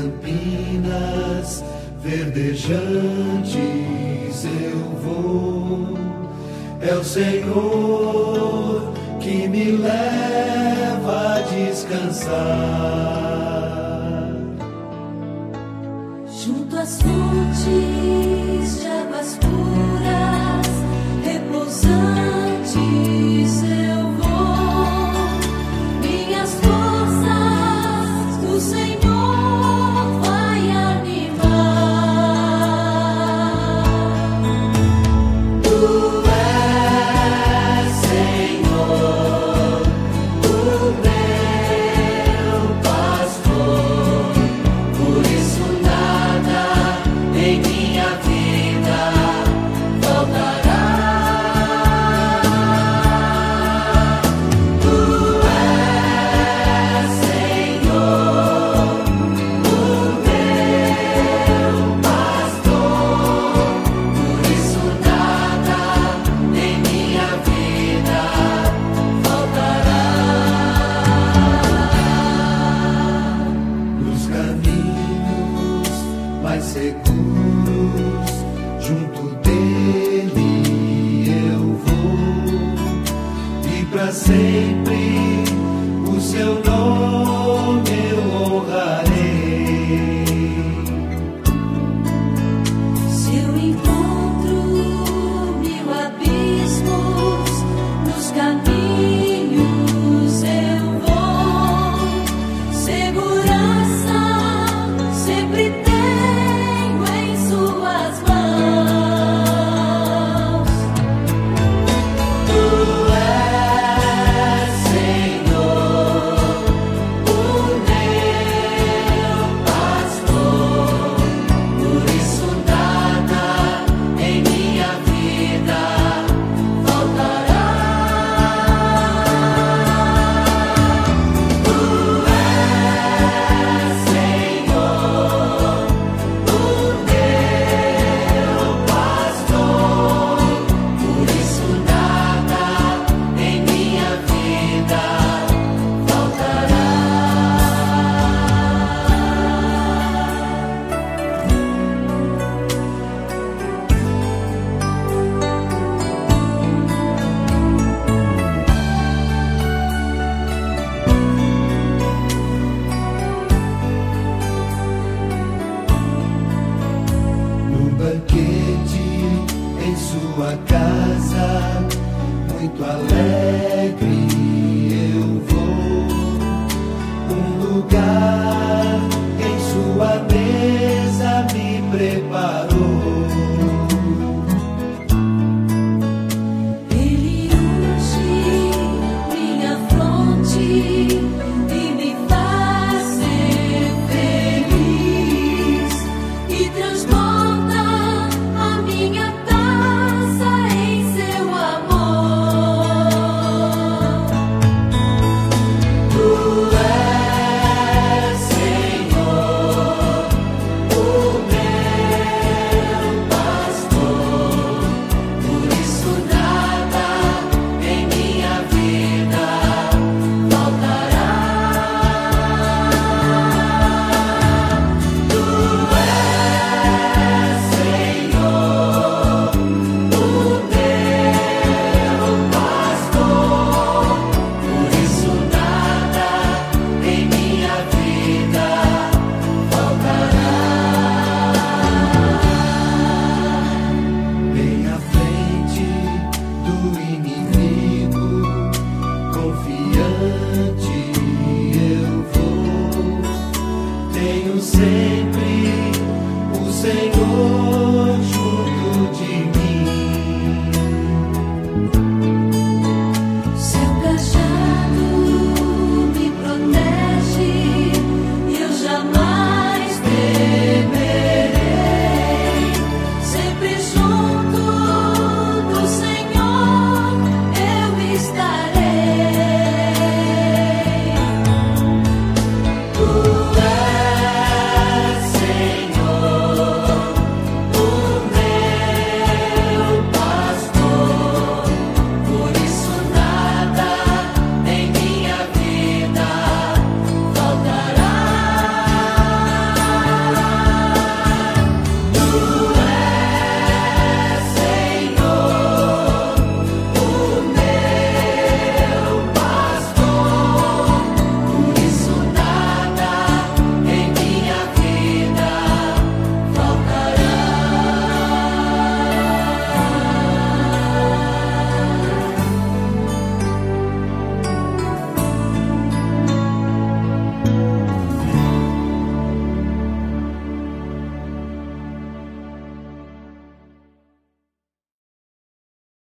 campinas verdejantes eu vou. É o Senhor que me leva a descansar. Junto às fontes de águas puras, repousantes eu vou. Minhas forças do Senhor vai animar. Tu és, Senhor, o meu pastor, por isso nada em minha vida faltará. Tu és, Senhor, o meu pastor, por isso nada em minha vida faltará. Nos caminhos mais seguros, junto dele eu vou, e para sempre o seu nome eu honrarei. Se eu encontro 1000 abismos nos caminhos eu vou. Segurança sempre tenho em suas mãos. Tu és, Senhor, o meu pastor, por isso nada em minha vida faltará. Tu és, Senhor, o meu pastor, por isso nada em minha vida faltará. No banquete em sua casa, muito alegre